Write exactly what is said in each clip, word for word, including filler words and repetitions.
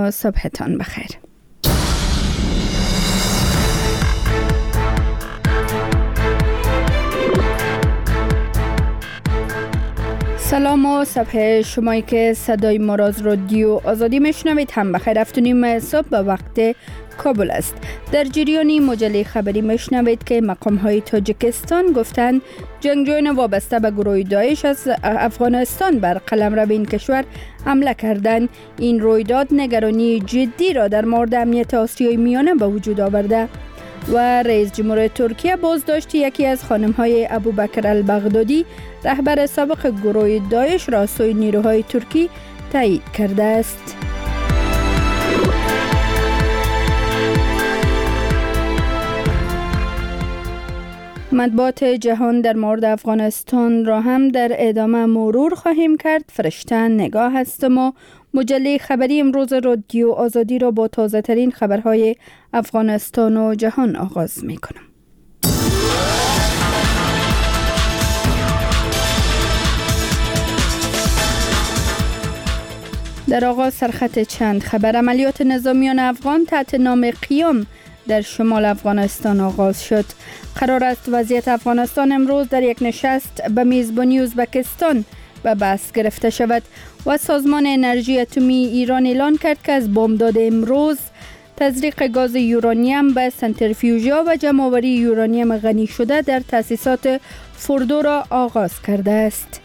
و صبحتان بخیر. سلام و صبح شمایی که صدای ما را از رادیو آزادی میشنوید هم بخیر. هفت و نیم صبح به وقت کابل است. در جریانی مجله خبری میشنوید که مقام های تاجیکستان گفتند جنگجویان وابسته به گروه داعش از افغانستان بر قلمرو این کشور حمله کردند. این رویداد نگرانی جدی را در مورد امنیت آسیای میانه به وجود آورده و رئیس جمهور ترکیه بازداشت یکی از خانم‌های ابوبکر البغدادی رهبر سابق گروه داعش را سوی نیروهای ترکی تایید کرده است. مطبوعات جهان در مورد افغانستان را هم در ادامه مرور خواهیم کرد. فرشته نگاه هستم و مجله خبری امروز رادیو آزادی را با تازه ترین خبرهای افغانستان و جهان آغاز می کنم. در آغاز سرخط چند خبر. عملیات نظامیان افغان تحت نام قیام در شمال افغانستان آغاز شد. قرار است وضعیت افغانستان امروز در یک نشست به میزبانی ازبکستان به بحث گرفته شود و سازمان انرژی اتمی ایران اعلان کرد که از بامداد امروز تزریق گاز یورانیم به سنتریفیوژها و جمع‌آوری یورانیم غنی شده در تأسیسات فوردو را آغاز کرده است.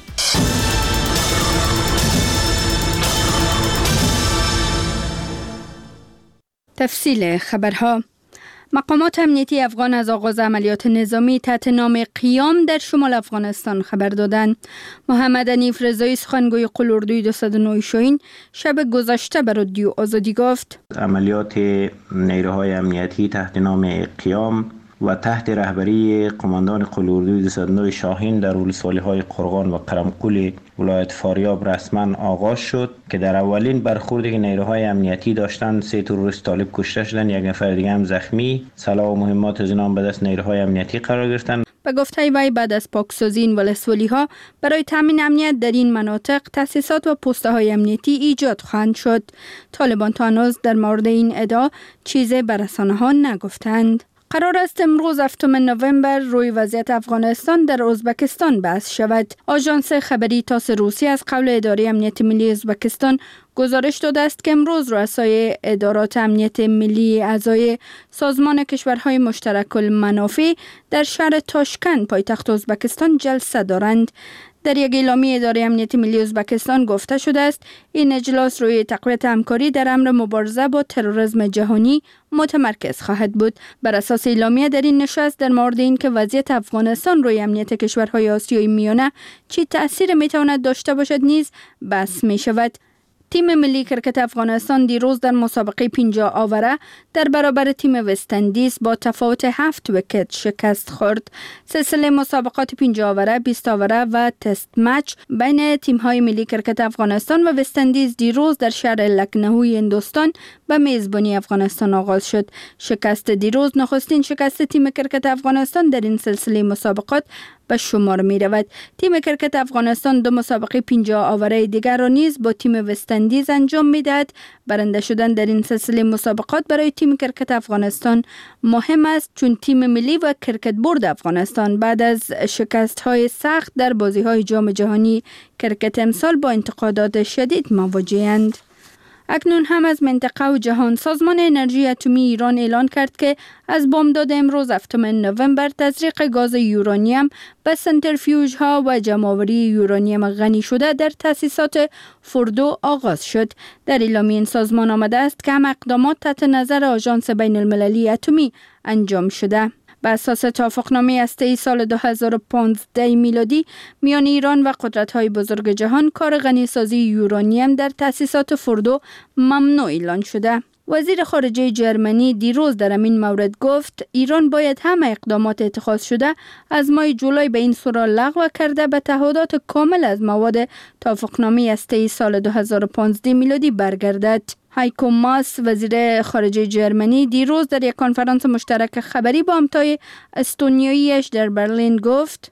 تفصیل خبرها. مقامات امنیتی افغان از آغاز عملیات نظامی تحت نام قیام در شمال افغانستان خبر دادند. محمد حنیف رضایی سخنگوی قلوردوی دویست و نه شاهین شب گذشته به رادیو آزادی گفت عملیات نیروهای امنیتی تحت نام قیام و تحت رهبری قماندان قلوردوی دویست و نه شاهین در ولسوالی‌های قرغان و قرمقل ولایت فاریاب رسما آغاز شد که در اولین برخوردی که نیروهای امنیتی داشتند سه تروریست طالب کشته شدند، یک نفر دیگه هم زخمی. سلاح و مهمات از اینها به دست نیروهای امنیتی قرار گرفتند. به گفته وی بعد از پاکسازی این ولسوالی‌ها برای تامین امنیت در این مناطق تأسیسات و پست‌های امنیتی ایجاد خواهند شد. طالبان تا هنوز در مورد این ادعا چیزی به رسانه‌ها نگفتند. قرار است امروز هفتم نوامبر روی وضعیت افغانستان در ازبکستان بحث شود. آژانس خبری تاس روسی از قول اداره امنیت ملی ازبکستان گزارش داده است که امروز رؤسای ادارات امنیت ملی اعضای سازمان کشورهای مشترک المنافع در شهر تاشکند پایتخت ازبکستان جلسه دارند. در یک اعلامیه اداره امنیت ملی ازبکستان گفته شده است این اجلاس روی تقویت همکاری در امر مبارزه با تروریسم جهانی متمرکز خواهد بود. بر اساس اعلامیه در این نشست در مورد اینکه وضعیت افغانستان روی امنیت کشورهای آسیای میانه چی تأثیر میتواند داشته باشد نیز بحث می شود. تیم ملی کرکت افغانستان دیروز در مسابقه پنجاه آوره در برابر تیم وستندیز با تفاوت هفت ویکت شکست خورد. سلسله مسابقات پنجاه آوره، بیست آوره و تست مچ بین تیم‌های ملی کرکت افغانستان و وستندیز دیروز در شهر لکنهوی هندوستان به میزبانی افغانستان آغاز شد. شکست دیروز نخستین شکست تیم کرکت افغانستان در این سلسله مسابقات به شمار می رود. تیم کرکت افغانستان دو مسابقه پنجاه آوره دیگر را نیز با تیم وستندیز انجام می دهد. برنده شدن در این سلسله مسابقات برای تیم کرکت افغانستان مهم است چون تیم ملی و کرکت بورد افغانستان بعد از شکست های سخت در بازی های جام جهانی کرکت امسال با انتقادات شدید مواجه‌اند. اکنون هم از منطقه و جهان. سازمان انرژی اتمی ایران اعلان کرد که از بامداد امروز هفتم نوامبر تزریق گاز یورانیم به سنتریفیوژها و جمع‌آوری یورانیم غنی شده در تأسیسات فوردو آغاز شد. در اعلامیه این سازمان آمده است که هم اقدامات تحت نظر آژانس بین المللی اتمی انجام شده. بر اساس توافقنامه هسته‌ای سال دو هزار و پانزده میلادی میان ایران و قدرت‌های بزرگ جهان کار غنیسازی یورانیم در تأسیسات فوردو ممنوع اعلان شده. وزیر خارجه جرمنی دیروز در این مورد گفت ایران باید همه اقدامات اتخاذ شده از ماه جولای به این صورت لغو کرده به تعهدات کامل از مواد توافقنامه هسته‌ای سال دو هزار و پانزده میلادی برگردد. هایکو ماس وزیر خارجه جرمنی دیروز در یک کنفرانس مشترک خبری با همتای استونیاییش در برلین گفت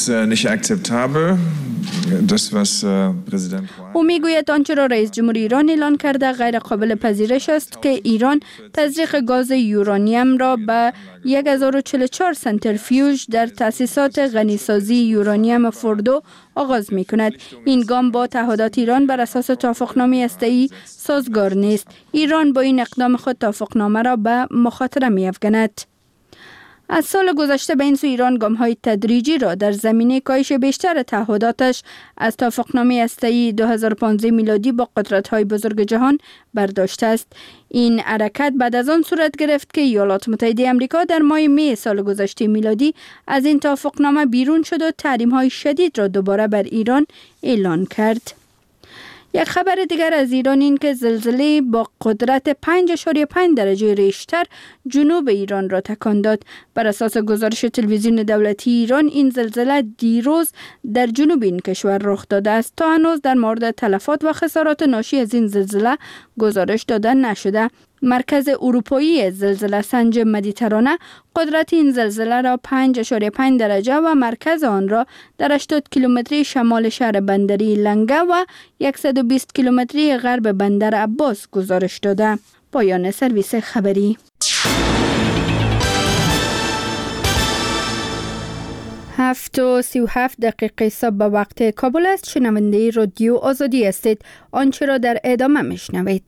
او میگوید آنچه را رئیس جمهور ایران اعلان کرده غیر قابل پذیرش است که ایران تزریق گاز یورانیم را به هزار و چهل و چهار سنتریفیوژ در تأسیسات غنیسازی یورانیم فوردو آغاز می کند. این گام با تعهدات ایران بر اساس توافقنامه هسته‌ای سازگار نیست. ایران با این اقدام خود توافقنامه را به مخاطره می افکند. از سال گذشته به این سو ایران گام‌های تدریجی را در زمینه کاهش بیشتر تعهداتش از توافقنامه هسته‌ای دو هزار و پانزده میلادی با قدرت‌های بزرگ جهان برداشته است. این حرکت بعد از آن صورت گرفت که ایالات متحده آمریکا در ماه می سال گذشته میلادی از این توافقنامه بیرون شد و تحریم‌های شدید را دوباره بر ایران اعلان کرد. یک خبر دیگر از ایران این که زلزله با قدرت پنج اشاریه پنج درجه ریشتر جنوب ایران را تکان داد. بر اساس گزارش تلویزیون دولتی ایران این زلزله دیروز در جنوب این کشور رخ داده است. تا هنوز در مورد تلفات و خسارات ناشی از این زلزله گزارش داده نشده. مرکز اروپایی زلزله سنج مدیترانه قدرت این زلزله را پنج اشاریه پنج درجه و مرکز آن را در هشتاد کیلومتری شمال شهر بندری لنگه و صد و بیست کیلومتری غرب بندر عباس گزارش داده. پایان سرویس خبری. هفت و سی و هفت دقیقه صبح به وقت کابل است. شنونده رادیو آزادی هستید. آنچه را در ادامه میشنوید.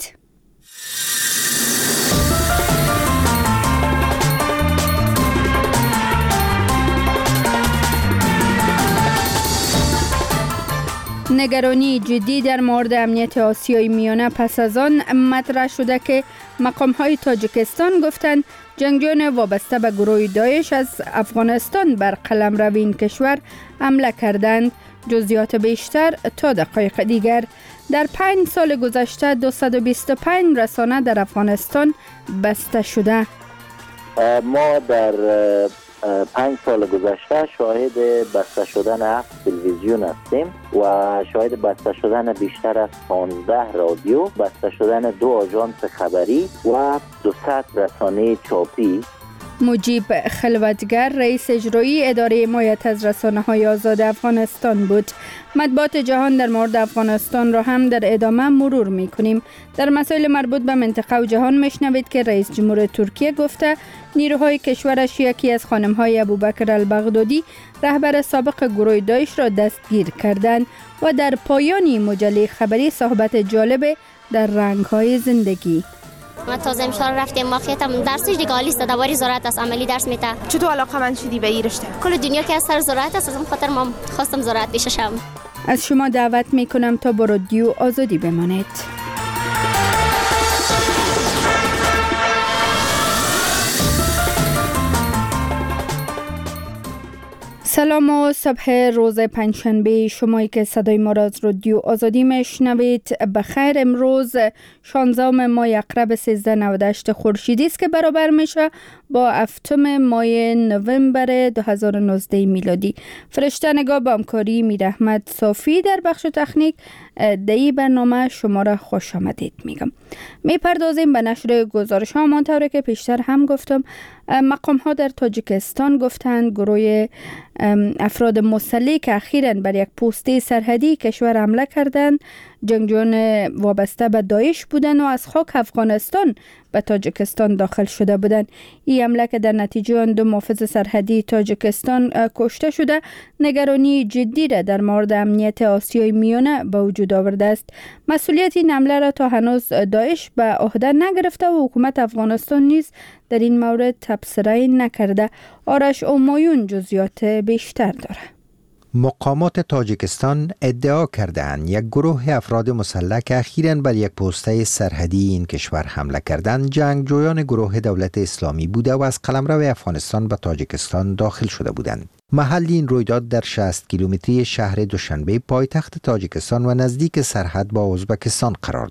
نگرانی جدی در مورد امنیت آسیای میانه پس از آن مطرح شده که مقام‌های تاجیکستان گفتند جنگجویان وابسته به گروه داعش از افغانستان بر قلمرو این کشور حمله کردند. جزئیات بیشتر تا دقایق دیگر. در پنج سال گذشته دویست و بیست و پنج رسانه در افغانستان بسته شده. ما در پنج سال گذشته شاهد بسته شدن هفت تلویزیون هستیم و شاهد بسته شدن بیشتر از پانزده رادیو، بسته شدن دو آژانس خبری و دویست رسانه چاپی. مجیب خلوتگر رئیس اجرایی اداره حمایت از رسانه‌های آزاد افغانستان بود. مطبوعات جهان در مورد افغانستان را هم در ادامه مرور می‌کنیم. در مسائل مربوط به منطقه و جهان میشنوید که رئیس جمهور ترکیه گفته نیروهای کشورش یکی از خانم‌های ابوبکر البغدادی رهبر سابق گروه داعش را دستگیر کردند و در پایانی مجله خبری صحبت جالب در رنگ‌های زندگی. ما تازه امسال رفتیم ماخیتم درسش دیگه عالی است، دوباره زراعت است، عملی درس میده. چطور علاقه من شدی به این رشته؟ کل دنیا که از سر زراعت است، از اون خاطر ما خواستم زراعت بشم. از شما دعوت میکنم تا با رادیو آزادی بمانید. سلام و صبح روز پنجشنبه شمایی که صدای ما را از رادیو آزادی میشنوید بخیر. امروز شانزدهم ماه عقرب سیزده و نود و هشت خورشیدی است که برابر میشه با هفتم ماه نوامبر دو هزار و نوزده میلادی. فرشته نگاه با همکاری میرحمت صافی در بخش تکنیک دی برنامه شما را خوش آمدید میگم. میپردازیم به نشر گزارش ها. همانطور که پیشتر هم گفتم مقام ها در تاجیکستان گفتند گروه افراد مسلح که اخیراً بر یک پوسته سرحدی کشور حمله کردند جنگجویان وابسته به داعش بودند و از خاک افغانستان به تاجیکستان داخل شده بودند. این حمله که در نتیجه آن دو محافظ سرحدی تاجیکستان کشته شده نگرانی جدی را در مورد امنیت آسیای میانه به وجود آورده است. مسئولیت این حمله را تا هنوز داعش به عهده نگرفته و حکومت افغانستان نیز در این مورد تبصره نکرده. آرش اومایون جزئیات بیشتر داره. مقامات تاجیکستان ادعا کردند یک گروه افراد مسلح که اخیراً بر یک پوسته سرحدی این کشور حمله کردند جنگجویان گروه دولت اسلامی بوده و از قلمرو افغانستان به تاجیکستان داخل شده بودند. محل این رویداد در شصت کیلومتری شهر دوشنبه پایتخت تاجیکستان و نزدیک سرحد با ازبکستان قرار داشت.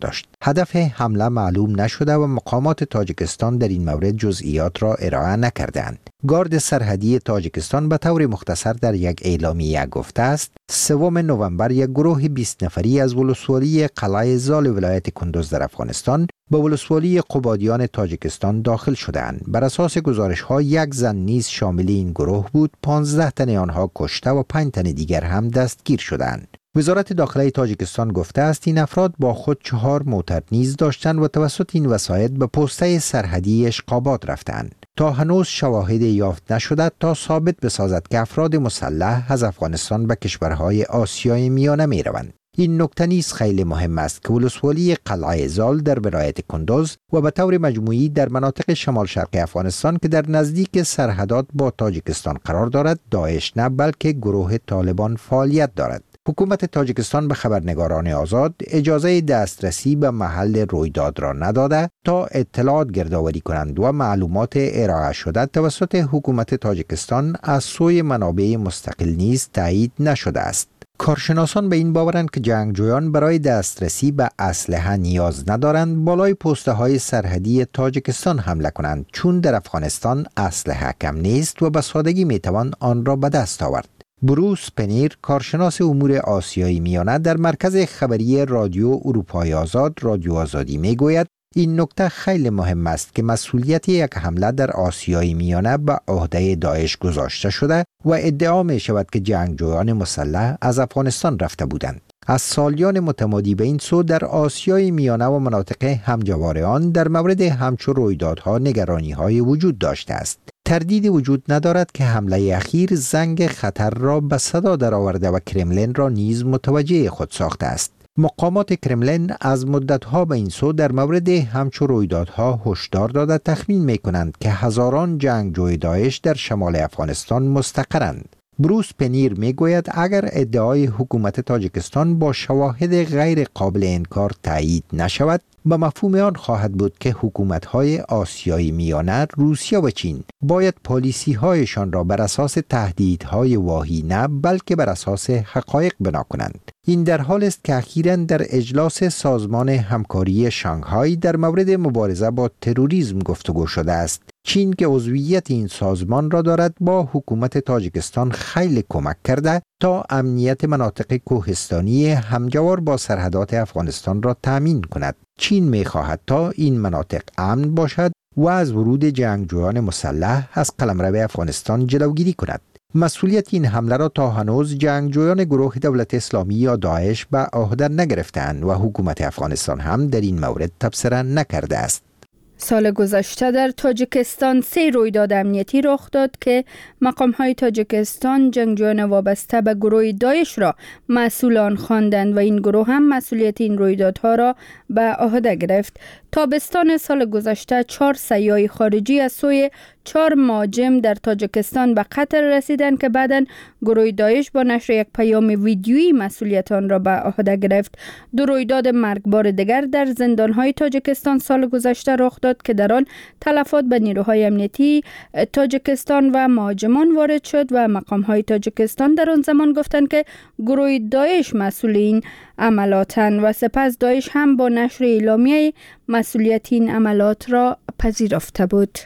هدف حمله معلوم نشده و مقامات تاجیکستان در این مورد جزئیات را ارائه نکردند. گارد سرحدی تاجیکستان به طور مختصر در یک اعلامیه گفته است سوم نوامبر یک گروه بیست نفری از ولسوالی قلعه زال ولایت کندوز در افغانستان به ولسوالی قبادیان تاجیکستان داخل شدند. بر اساس گزارش ها یک زن نیز شامل این گروه بود. پانزده تن آنها کشته و پنج تن دیگر هم دستگیر شدند. وزارت داخله تاجیکستان گفته است این افراد با خود چهار موتر نیز داشتند و توسط این وسایط به پسته سرحدی اشقاباد رفتند. تا هنوز شواهد یافت نشده تا ثابت بسازد که افراد مسلح از افغانستان به کشورهای آسیای میانه می روند. این نکته نیز خیلی مهم است که ولسوالی قلعه زال در ولایت کندوز و به طور مجموعی در مناطق شمال شرقی افغانستان که در نزدیک سرحدات با تاجیکستان قرار دارد داعش نه بلکه گروه طالبان فعالیت دارد. حکومت تاجیکستان به خبرنگاران آزاد اجازه دسترسی به محل رویداد را نداده تا اطلاعات گردآوری کنند و معلومات ارائه شده توسط حکومت تاجیکستان از سوی منابع مستقل نیز تایید نشده است. کارشناسان به این باورند که جنگجویان برای دسترسی به اسلحه نیاز ندارند بالای پسته های سرحدی تاجیکستان حمله کنند چون در افغانستان اسلحه کم نیست و به سادگی میتوان آن را به دست آورد. بروس پنیر کارشناس امور آسیای میانه در مرکز خبری رادیو اروپای آزاد رادیو آزادی میگوید این نکته خیلی مهم است که مسئولیت یک حمله در آسیای میانه به عهده داعش گذاشته شده و ادعا می شود که جنگجویان مسلح از افغانستان رفته بودند. از سالیان متمادی به این سو در آسیای میانه و مناطق همجوار آن در مورد همچو رویدادها نگرانی‌های وجود داشته است. تردیدی وجود ندارد که حمله اخیر زنگ خطر را به صدا درآورده و کرملین را نیز متوجه خود ساخته است. مقامات کرملین از مدتها به این سو در مورد همچو رویدادها هشدار داده تخمین می کنند که هزاران جنگجوی داعش در شمال افغانستان مستقرند. بروس پنیر می گوید اگر ادعای حکومت تاجیکستان با شواهد غیر قابل انکار تایید نشود به مفهوم آن خواهد بود که حکومت‌های آسیای میانه روسیه و چین باید پالیسی‌هایشان را بر اساس تهدیدهای واهی نه بلکه بر اساس حقایق بنا کنند. این در حال است که اخیراً در اجلاس سازمان همکاری شانگهای در مورد مبارزه با تروریسم گفتگو شده است. چین که عضویت این سازمان را دارد با حکومت تاجیکستان خیلی کمک کرده تا امنیت مناطق کوهستانی همجوار با سرحدات افغانستان را تامین کند. چین می خواهد تا این مناطق امن باشد و از ورود جنگجویان مسلح از قلمرو افغانستان جلوگیری کند. مسئولیت این حمله را تا هنوز جنگجویان گروه دولت اسلامی یا داعش به عهده نگرفتند و حکومت افغانستان هم در این مورد تبصره نکرده است. سال گذشته در تاجیکستان سه رویداد امنیتی رخ داد که مقام‌های تاجیکستان جنگجویان وابسته به گروه داعش را مسئول آن خواندند و این گروه هم مسئولیت این رویدادها را به عهده گرفت. تابستان سال گذشته چهار سیاح خارجی از سوی چهار مهاجم در تاجیکستان به قتل رسیدند که بعداً گروه داعش با نشر یک پیام ویدیویی مسئولیت آن را به عهده گرفت. دو رویداد مرگبار دیگر در زندان‌های تاجیکستان سال گذشته رخ داد که در آن تلفات به نیروهای امنیتی تاجیکستان و مهاجمان وارد شد و مقام‌های تاجیکستان در آن زمان گفتند که گروه داعش مسئول این عملاتند و سپس داعش هم با نشر اعلامیه مسئولیت این عملات را پذیرفته بود.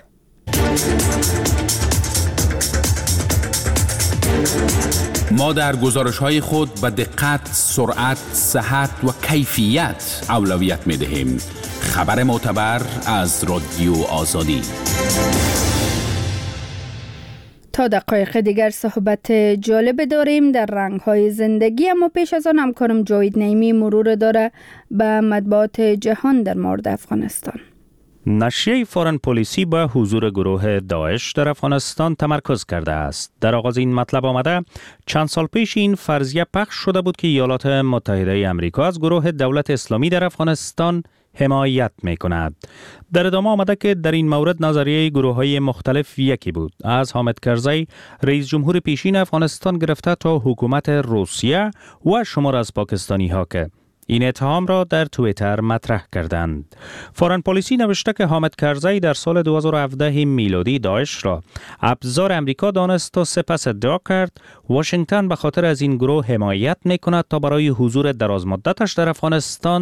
ما در گزارش‌های خود به دقت، سرعت، صحت و کیفیت اولویت می‌دهیم. خبر معتبر از رادیو آزادی. تا دقایق دیگر صحبت جالب داریم در رنگ‌های زندگی، اما پیش از آن همکارم جاوید نعیمی مرور داره به مطبوعات جهان در مورد افغانستان. نشریه فارن پلیسی به حضور گروه داعش در افغانستان تمرکز کرده است. در آغاز این مطلب آمده چند سال پیش این فرضیه پخش شده بود که ایالات متحده آمریکا از گروه دولت اسلامی در افغانستان حمایت می کند. در ادامه آمده که در این مورد نظریه گروه های مختلف یکی بود، از حامد کرزی رئیس جمهور پیشین افغانستان گرفته تا حکومت روسیه و شمار از پاکستانی ها که این اتهام را در توییتر مطرح کردند. فارن پلیسی نوشته که حامد کرزی در سال دو هزار و هفده میلادی داعش را ابزار امریکا دانست و سپس ادعا کرد واشنگتن به خاطر از این گروه حمایت می کند تا برای حضور درازمدتش در افغانستان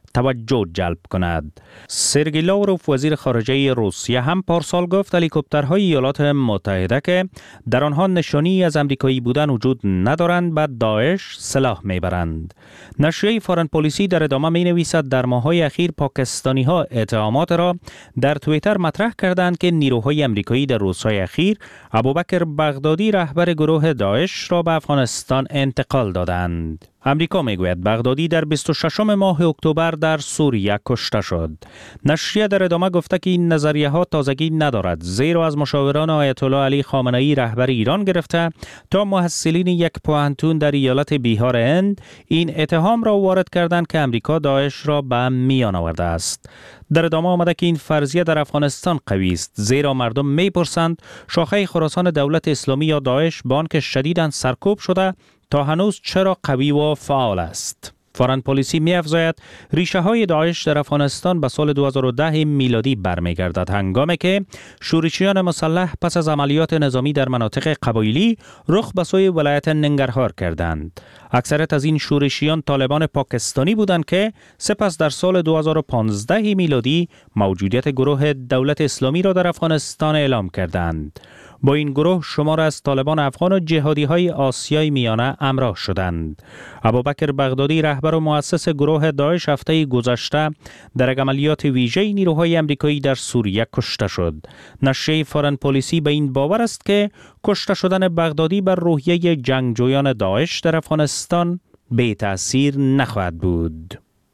توجه جلب کند. سرگئی لاوروف وزیر خارجه روسیه هم پارسال گفت هلیکوپترهای ایالات متحده که در آنها نشانی از امریکایی بودن وجود ندارند به داعش سلاح میبرند. نشریه فارن پلیسی در ادامه می نویسد در ماه‌های اخیر پاکستانی ها اتهامات را در توییتر مطرح کردند که نیروهای امریکایی در روزهای اخیر ابوبکر بغدادی رهبر گروه داعش را به افغانستان انتقال دادند. امریکا میگوید بغدادی در بیست و ششم ماه اکتبر در سوریه کشته شد. نشریه در ادامه گفته که این نظریه ها تازگی ندارد، زیرا از مشاوران آیت الله علی خامنه‌ای رهبر ایران گرفته تا محصلین یک پوهنتون در ایالت بیهار هند این اتهام را وارد کردند که امریکا داعش را به میان آورده است. در ادامه آمده که این فرضیه در افغانستان قوی است، زیرا مردم میپرسند شاخه خراسان دولت اسلامی یا داعش با آنکه شدیداً سرکوب شده تا هنوز چرا قوی و فعال است. فارن پلیسی می افزاید ریشه های داعش در افغانستان به سال دو هزار و ده میلادی برمیگردد، هنگامی که شورشیان مسلح پس از عملیات نظامی در مناطق قبایلی رخ به سوی ولایت ننگرهار کردند. اکثریت از این شورشیان طالبان پاکستانی بودند که سپس در سال دو هزار و پانزده میلادی موجودیت گروه دولت اسلامی را در افغانستان اعلام کردند. با این گروه شمار از طالبان افغان و جهادی های آسیای میانه همراه شدند. ابوبکر بغدادی رهبر و مؤسس گروه داعش هفته گذشته در عملیات ویژه نیروهای امریکایی در سوریه کشته شد. نشریه فارن پلیسی به این باور است که کشته شدن بغدادی بر روحیه جنگجویان داعش در افغانستان بی تأثیر نخواهد بود.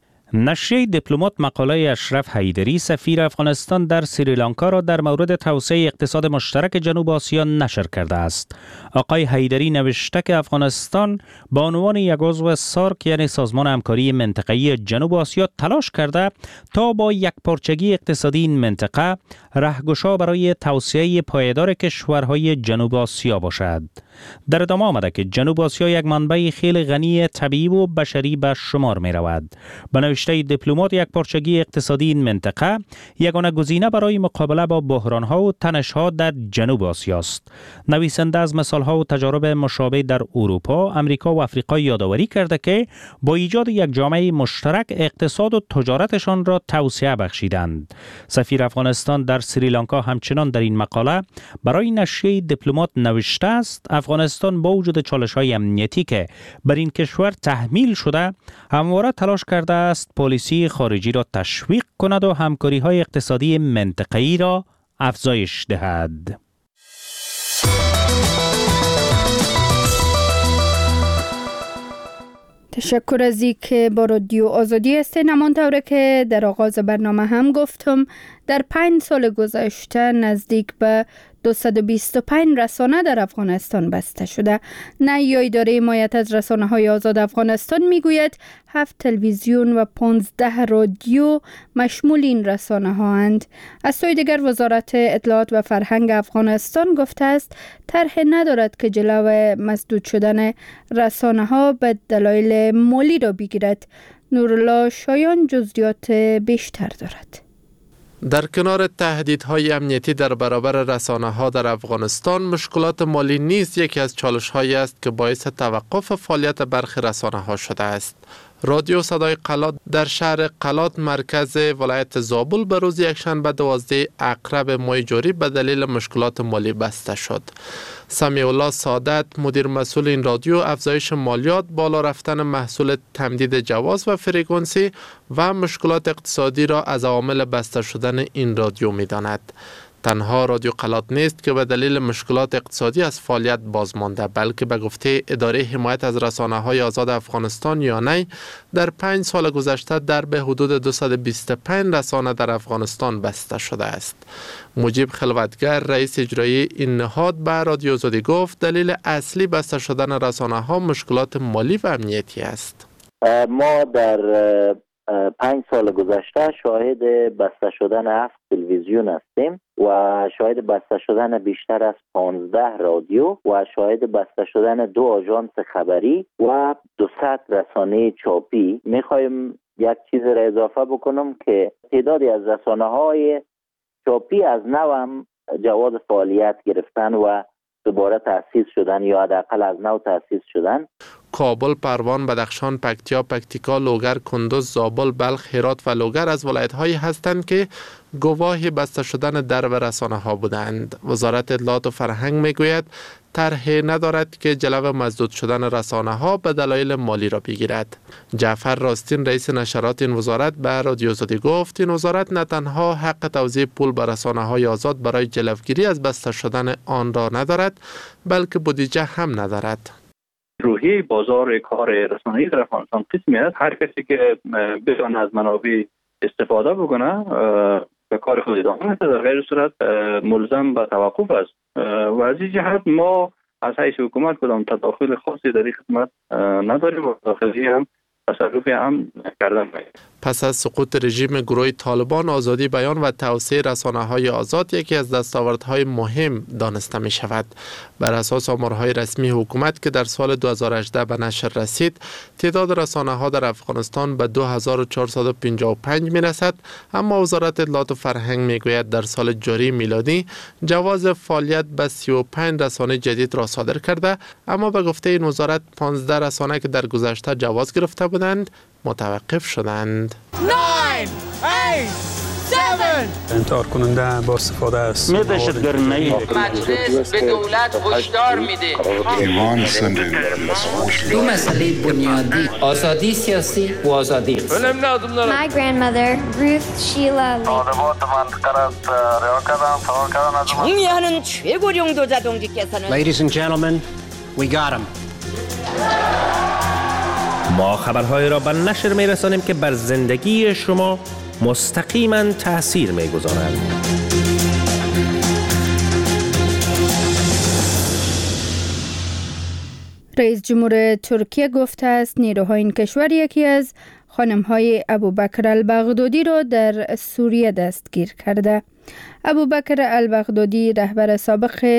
نشریه دیپلمات مقاله اشرف حیدری سفیر افغانستان در سریلانکا را در مورد توسعه اقتصاد مشترک جنوب آسیا نشر کرده است. آقای حیدری نوشته که افغانستان با عنوان یک عضو سارک یعنی سازمان همکاری منطقه‌ای جنوب آسیا تلاش کرده تا با یک پارچگی اقتصادی این منطقه رهگشا برای توسعه پایدار کشورهای جنوب آسیا باشد. در ادامه آمده که جنوب آسیا یک منبع خیلی غنی طبیعی و بشری به شمار می رود. به نوشته دیپلمات یک پارچگی اقتصادی این منطقه یگانه گزینه برای مقابله با بحران‌ها و تنش‌ها در جنوب آسیا است. نویسنده از مثال‌ها و تجارب مشابه در اروپا، امریکا و آفریقا یادآوری کرده که با ایجاد یک جامعه مشترک اقتصاد و تجارتشان را توسعه بخشیدند. سفیر افغانستان در سریلانکا همچنان در این مقاله برای نشریه دیپلمات نوشته است افغانستان با وجود چالش‌های امنیتی که بر این کشور تحمیل شده همواره تلاش کرده است پالیسی خارجی را تشویق کند و همکاری‌های اقتصادی منطقه‌ای را افزایش دهد. تشکر از اینکه با رادیو آزادی هستین. همانطور که در آغاز برنامه هم گفتم در پنج سال گذشته نزدیک به دویست و بیست و پنج رسانه در افغانستان بسته شده. نهیه اداره حمایت از رسانه های آزاد افغانستان میگوید هفت تلویزیون و پانزده رادیو مشمول این رسانه ها اند. از سوی دیگر وزارت اطلاعات و فرهنگ افغانستان گفته است طرح ندارد که جلو مسدود شدن رسانه ها به دلایل مالی را بگیرد. نورالله شایان جزئیات بیشتر دارد. در کنار تهدیدهای امنیتی در برابر رسانه‌ها در افغانستان، مشکلات مالی نیز یکی از چالش‌هایی است که باعث توقف فعالیت برخی رسانه‌ها شده است. رادیو صدای قلات در شهر قلات مرکز ولایت زابل به روز یکشنبه دوازده اکرب ماه جاری به دلیل مشکلات مالی بسته شد. سمیع الله سعادت مدیر مسئول این رادیو افزایش مالیات، بالا رفتن محصول تمدید جواز و فرکانسی و مشکلات اقتصادی را از عوامل بسته شدن این رادیو می‌داند. تنها رادیو قلات نیست که به دلیل مشکلات اقتصادی از فعالیت بازمانده، بلکه به گفته اداره حمایت از رسانه‌های آزاد افغانستان یانه در پنج سال گذشته در به حدود دویست و بیست و پنج رسانه در افغانستان بسته شده است. مجیب خلوتگر رئیس اجرایی این نهاد به رادیو آزادی گفت دلیل اصلی بسته شدن رسانه‌ها مشکلات مالی و امنیتی است. ما در پنج سال گذشته شاهد بسته شدن هفت تلویزیون هستیم و شاهد بسته شدن بیشتر از پانزده رادیو و شاهد بسته شدن دو آژانس خبری و دویست رسانه چاپی. میخوایم یک چیز را اضافه بکنم که تعدادی از رسانه های چاپی از نو هم جواز فعالیت گرفتن و دوباره تأسیس شدن یا حداقل از نو تأسیس شدن. کابل، پروان، بدخشان، پکتیا، پکتیکا، لوگر، کندوز، زابل، بلخ، هرات و لوگر از ولایت‌هایی هستند که گواه بسته شدن درب رسانه‌ها بودند. وزارت اطلاعات و فرهنگ میگوید طرح ندارد که جلو مسدود شدن رسانه‌ها به دلایل مالی را بگیرد. جعفر راستین رئیس نشرات این وزارت به رادیو آزادی گفت این وزارت نه تنها حق توزیع پول به رسانه‌های آزاد برای جلوگیری از بسته شدن آن را ندارد، بلکه بودجه هم ندارد. روحیه بازار کار رسانه‌ای در افغانستان قسمی است. هر کسی که بتونه از منابع استفاده بکنه به کار خود ادامه میده، در غیر صورت ملزم به توقف است. و از این جهت ما از حیث حکومت کدام تداخل خاصی در این خدمت نداریم و داخلی هم تصرفی هم کردن. پس از سقوط رژیم گروه طالبان، آزادی بیان و توسعه رسانه‌های آزاد یکی از دستاوردهای مهم دانسته می شود. بر اساس آمارهای رسمی حکومت که در سال دو هزار و هجده به نشر رسید، تعداد رسانه‌ها در افغانستان به دو هزار و چهارصد و پنجاه و پنج می رسد، اما وزارت اطلاعات و فرهنگ می گوید در سال جاری میلادی جواز فعالیت به سی و پنج رسانه جدید را صادر کرده، اما به گفته این وزارت پانزده رسانه که در گذشته جواز گرفته بودند متوقف شدند. انتحار کننده با استفاده از مجلس به دولت هشدار میده دو مسئله بنیادی آزادی سیاسی و آزادی. My grandmother Ruth Sheila 정의하는 최고령도자 동지께서는 Ladies and gentlemen, we got him. ما خبرهای را به نشر می رسانیم که بر زندگی شما مستقیما تأثیر می گذارند. رئیس جمهور ترکیه گفته است نیروهای این کشور یکی از خانم‌های ابوبکر البغدادی را در سوریه دستگیر کرده. ابوبکر البغدادی رهبر سابق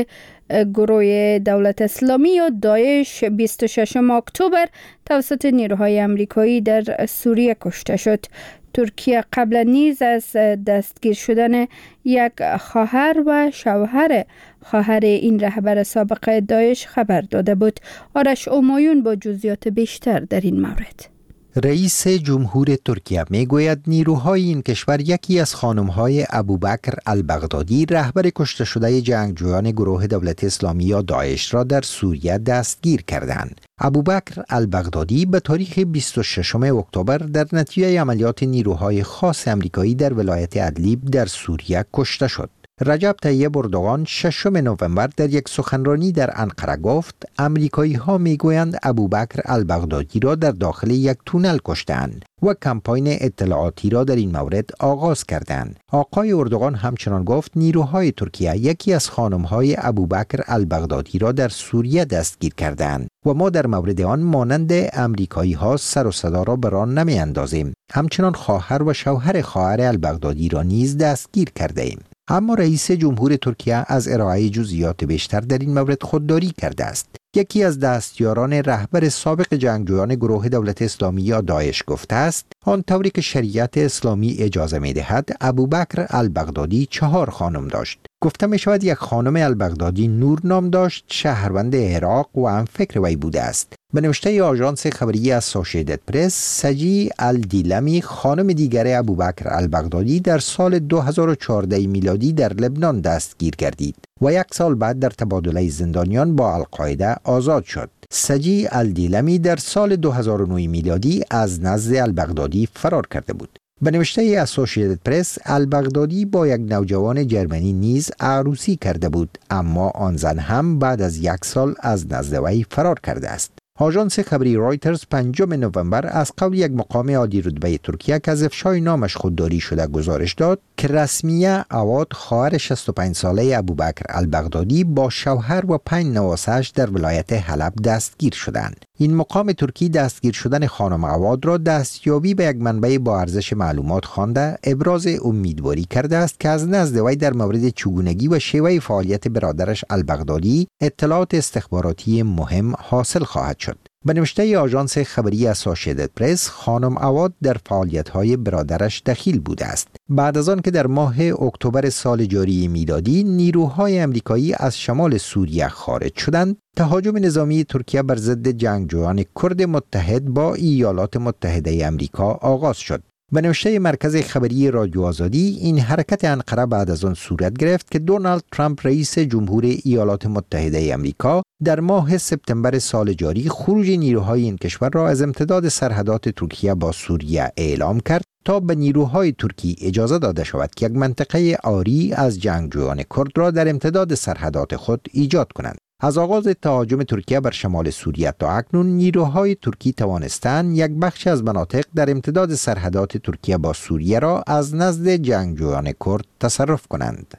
گروه دولت اسلامی یا داعش بیست و ششم اکتبر توسط نیروهای آمریکایی در سوریه کشته شد. ترکیه قبلا نیز از دستگیر شدن یک خواهر و شوهر خواهر این رهبر سابق داعش خبر داده بود. آرش اومایون با جزئیات بیشتر در این مورد. رئیس جمهور ترکیه میگوید نیروهای این کشور یکی از خانم‌های ابوبکر البغدادی رهبر کشته شده جنگجویان گروه دولت اسلامی یا داعش را در سوریه دستگیر کردند. ابوبکر البغدادی به تاریخ بیست و ششم اکتبر در نتیجه عملیات نیروهای خاص آمریکایی در ولایت ادلیب در سوریه کشته شد. رجب طیب اردوغان ششم نوامبر در یک سخنرانی در انقره گفت امریکایی ها می گویند ابوبکر البغدادی را در داخل یک تونل کشتند و کمپاین اطلاعاتی را در این مورد آغاز کردند. آقای اردوغان همچنان گفت نیروهای ترکیه یکی از خانم‌های ابوبکر البغدادی را در سوریه دستگیر کردند و ما در مورد آن مانند امریکایی ها سر و صدا را بر آن نمی اندازیم. همچنان خواهر و شوهر خواهر البغدادی را نیز دستگیر کرده ایم. اما رئیس جمهور ترکیه از ارائه جزئیات بیشتر در این مورد خودداری کرده است. یکی از دستیاران رهبر سابق جنگجویان گروه دولت اسلامی یا داعش گفته است آن طوری که شریعت اسلامی اجازه می دهد ابوبکر البغدادی چهار خانم داشت. گفته می شود یک خانم البغدادی نور نام داشت، شهروند عراق و هم فکر وی بوده است. به نوشته آژانس خبری اسوسییتد پرس، سجی الدیلمی خانم دیگر ابوبکر البغدادی در سال دو هزار و چهارده میلادی در لبنان دستگیر گردید و یک سال بعد در تبادله زندانیان با القاعده آزاد شد. سجی الدیلمی در سال دو هزار و نه میلادی از نزد البغدادی فرار کرده بود. به نوشته اسوسییتد پرس، البغدادی با یک نوجوان جرمنی نیز عروسی کرده بود، اما آن زن هم بعد از یک سال از نزد وی فرار کرده است. آژانس خبری رایترز پنجم نوامبر از قول یک مقام عالی رتبه ترکیه که از افشای نامش خودداری شده گزارش داد که رسمیه عواد خواهر شصت و پنج ساله ابوبکر البغدادی با شوهر و پنج نواسه‌اش در ولایت حلب دستگیر شدند. این مقام ترکی دستگیر شدن خانم عواد را دستیابی به یک منبع با ارزش معلومات خوانده ابراز امیدواری کرده است که از نزد وی در مورد چگونگی و شیوه فعالیت برادرش البغدادی اطلاعات استخباراتی مهم حاصل خواهد شد. به نوشته آژانس خبری اسوسییتد پرس، خانم عواد در فعالیت‌های برادرش دخیل بوده است. بعد از آن که در ماه اکتبر سال جاری میلادی نیروهای امریکایی از شمال سوریه خارج شدند، تهاجم نظامی ترکیه بر ضد جنگجویان کرد متحد با ایالات متحده امریکا آغاز شد. به نوشته مرکز خبری رادیو آزادی، این حرکت انقره بعد از آن صورت گرفت که دونالد ترامپ رئیس جمهور ایالات متحده امریکا در ماه سپتامبر سال جاری خروج نیروهای این کشور را از امتداد سرحدات ترکیه با سوریه اعلام کرد تا به نیروهای ترکی اجازه داده شود که یک منطقه عاری از جنگجویان کرد را در امتداد سرحدات خود ایجاد کنند. از آغاز تهاجم ترکیه بر شمال سوریه تا اکنون نیروهای ترکی توانستند یک بخش از مناطق در امتداد سرحدات ترکیه با سوریه را از نزد جنگجویان کرد تصرف کنند.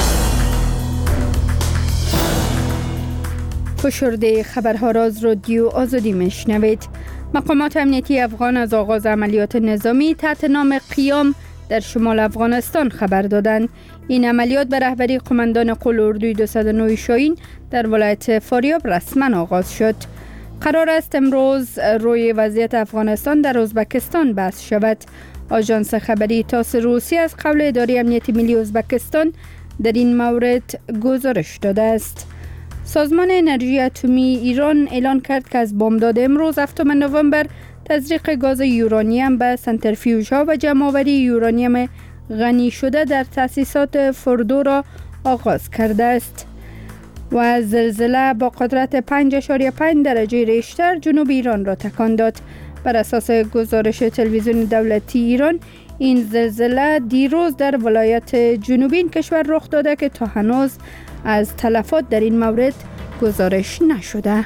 فشرده خبرها را از رادیو آزادی میشنوید. مقامات امنیتی افغان از آغاز عملیات نظامی تحت نام قیام در شمال افغانستان خبر دادند. این عملیات به رهبری قماندان قول اردوی دویست و نه شاهین در ولایت فاریاب رسما آغاز شد. قرار است امروز روی وضعیت افغانستان در ازبکستان بحث شود. آژانس خبری تاس روسی از قول اداره امنیت ملی ازبکستان در این مورد گزارش داده است. سازمان انرژی اتمی ایران اعلان کرد که از بامداد امروز هفتم نوامبر تزریق گاز یورانیم به سنتریفیوژها و جمع‌آوری یورانیم غنی شده در تأسیسات فردو را آغاز کرده است. و زلزله با قدرت پنج اشاریه پنج درجه ریشتر جنوب ایران را تکان داد. بر اساس گزارش تلویزیون دولتی ایران، این زلزله دیروز در ولایت جنوبی کشور رخ داده که تا هنوز از تلفات در این مورد گزارش نشده.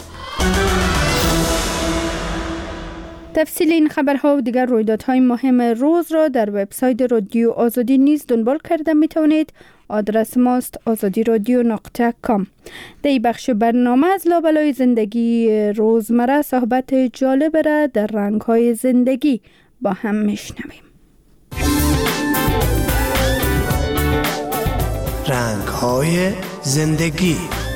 تفصیل این خبرها و دیگر رویدادهای مهم روز را در وبسایت رادیو آزادی نیز دنبال کرده می توانید. آدرس ماست آزادی رادیو نقطه کام. در این بخش برنامه از لابلای زندگی روزمره صحبت جالب را در رنگ‌های زندگی با هم میشنویم. رنگ‌های زندگی.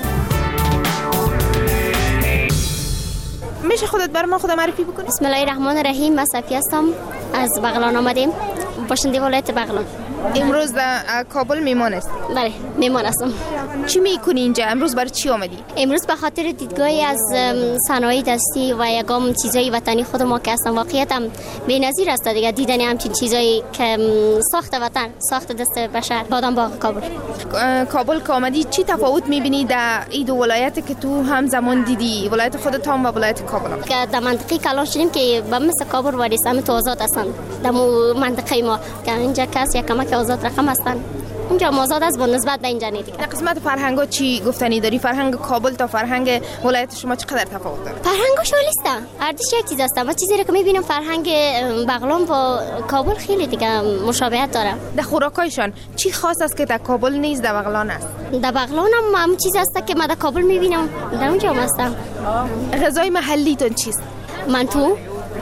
میشه خودت بر ما خود معرفی بکنی؟ بسم الله الرحمن الرحیم. من صفیه هستم، از بغلان آمدیم، باشنده ولایت بغلان. امروز در کابل میمان است؟ بله میمان هستم. چی میکنی اینجا؟ امروز برای چی آمدی؟ امروز به خاطر دیدگاهی از صنایع دستی و یگام چیزای وطنی خود ما که هستم. واقعیت هم بی‌نظیر است دیگه دیدن همچین چیزایی که ساخت وطن، ساخت دست بشر. بادام باغ کابل. کابل که آمدی چی تفاوت میبینی در این دو ولایت که تو هم زمان دیدی، ولایت خودت هم و ولایت کابل؟ که در منطقه کلان شدیم که به مثل کابل و رسم تو آزاد هستند. در منطقه ما که اینجا کس یک کمک آزاد رقم هستن، اینجا آزاد است با نسبت به اینجا نه دیگه. در قسمت فرهنگا چی گفتنی داری؟ فرهنگ کابل تا فرهنگ ولایت شما چقدر تفاوت داره؟ فرهنگا شالیسته، هر دوش یک چیز است. اما چیزی رو که میبینم فرهنگ بغلان با کابل خیلی دیگه مشابهت داره. در خوراکایشان چی خاص است که در کابل نیست در بغلان است؟ در بغلان هم همون چیز است که من در کابل میبینم در اونجا هم هستم. غذای محلی تون چیست؟ منتو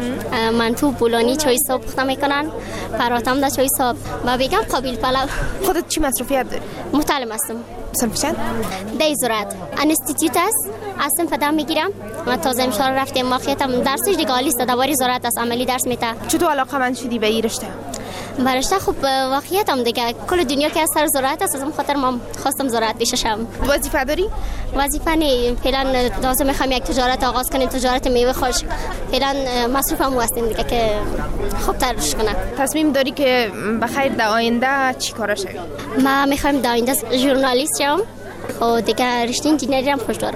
منتو بولانی چای صبح پخته میکنن، پراتم در چای صبح و بگم قابل پلو. خودت چی مصروفیت داری؟ متعلم هستم. صنف چند؟ در زراعت انستیتیوت است، اصلا فدا میگیرم. من تازه امسال رفتم ماخیتم درسش دیگه عالی است، دوباره زراعت است، عملی درس میده. چطور علاقه‌مند شدی به این رشته؟ برشته خوب واقعیتم دیگه کل دنیا که از سر زراعت است، از اون خاطر ما خواستم زراعت بشم. وظیفه داری؟ وظیفه نه، فعلا لازم میخوام یک تجارت آغاز کنیم، تجارت میوه خشک. فعلا مصروفم هستیم دیگه که خوب ترش کنم. تصمیم داری که بخیر در آینده چی کارا شوی؟ ما میخوایم در آینده ژورنالیست شم و دیگه رشته انجینری هم خوش دارم.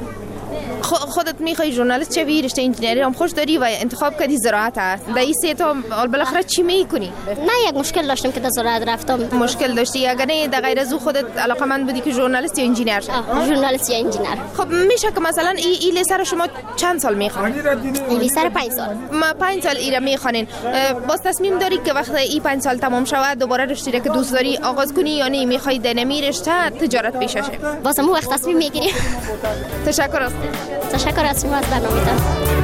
خودت میخوای ژورنالیست شوی، رشته انجینری هم خوش داری و انتخاب کردی زراعت است. در این سه تا بالاخره چی میکنی؟ نه یک مشکل داشتم که در زراعت رفتم. مشکل داشتی؟ اگر نه در غیر از او خودت علاقه‌مند بودی که ژورنالیست یا انجینر شوی؟ ژورنالیست یا انجینر. خب میشه که مثلا این ای لیسر شما چند سال میخوانی؟ این لیسر پنج سال. ما پنج سال ایرا میخوانین. باز تصمیم داری که وقتی این پنج سال تمام شود دوباره رشته که دوست داری آغاز کنی یا نه میخوای در نمی رشته تجارت پیشه شی؟ بازم وقت تصمیم میگیری. تشکر است. تشکر از شما از برنامه‌تان.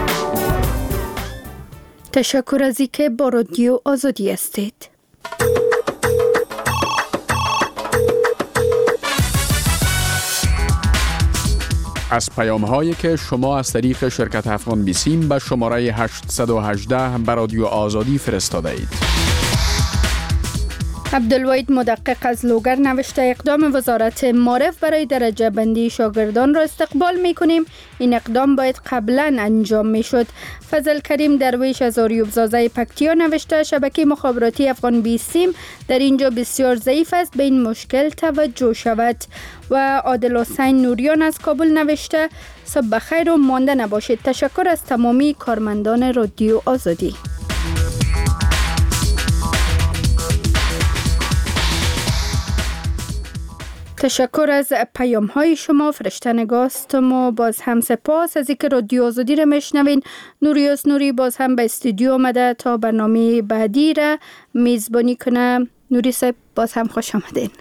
تشکر از اینکه با رادیو آزادی هستید. از پیام هایی که شما از طریق شرکت افغان بیسیم به شماره هشت یک هشت به رادیو آزادی فرستاده اید. عبدالوحید مدقق از لوگر نوشته اقدام وزارت معارف برای درجه بندی شاگردان را استقبال می کنیم. این اقدام باید قبلا انجام می شد. فضل کریم درویش از آریوب زازه پکتیا نوشته شبکه مخابراتی افغان بیسیم در اینجا بسیار ضعیف است، به این مشکل توجه شود. و عادل حسین نوریان از کابل نوشته صبح بخیر و مانده نباشید. تشکر از تمامی کارمندان رادیو آزادی. تشکر از پیام های شما فرشتنگاستم و باز هم سپاس از اینکه رادیو آزادی را میشنوین. نوریوس نوری باز هم به استودیو آمده تا برنامه بعدی را میزبانی کنه. نوری صاحب باز هم خوش آمدین.